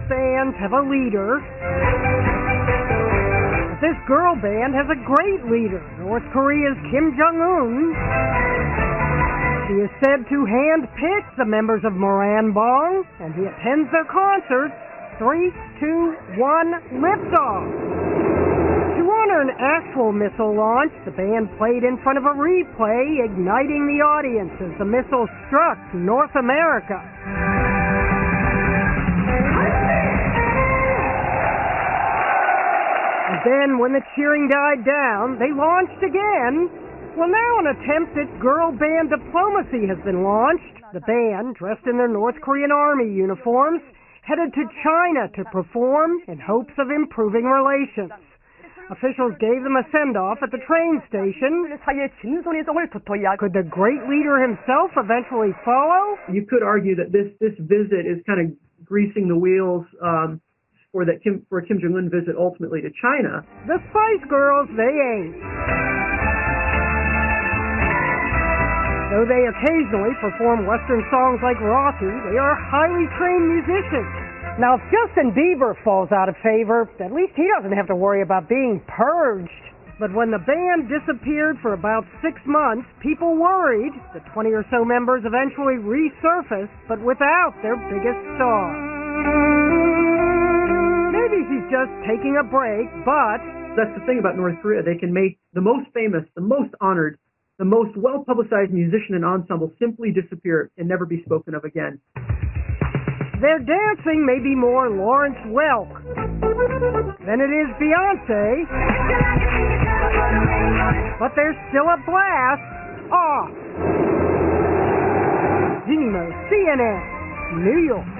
bands have a leader. But this girl band has a great leader, North Korea's Kim Jong-un. He is said to hand-pick the members of Moranbong, and he attends their concerts. 3, 2, 1, liftoff! To honor an actual missile launch, the band played in front of a replay, igniting the audience as the missile struck North America. And then, when the cheering died down, they launched again. Well, now an attempt at girl band diplomacy has been launched. The band, dressed in their North Korean army uniforms, headed to China to perform in hopes of improving relations. Officials gave them a send-off at the train station. Could the great leader himself eventually follow? You could argue that this visit is kind of greasing the wheels for Kim Jong-un visit ultimately to China. The Spice Girls, they ain't. Though they occasionally perform Western songs like Rocky, they are highly trained musicians. Now, if Justin Bieber falls out of favor, at least he doesn't have to worry about being purged. But when the band disappeared for about 6 months, people worried. The 20 or so members eventually resurfaced, but without their biggest star. Maybe he's just taking a break, but... That's the thing about North Korea. They can make the most famous, the most honored, the most well-publicized musician and ensemble simply disappear and never be spoken of again. Their dancing may be more Lawrence Welk than it is Beyonce, but there's still a blast off. Zemo, CNN, New York.